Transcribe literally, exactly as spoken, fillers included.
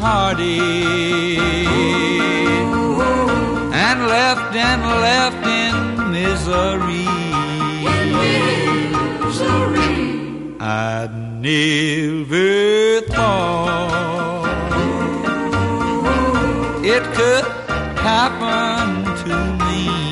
hearted and left and left in misery. Misery. I never thought it could happen to me.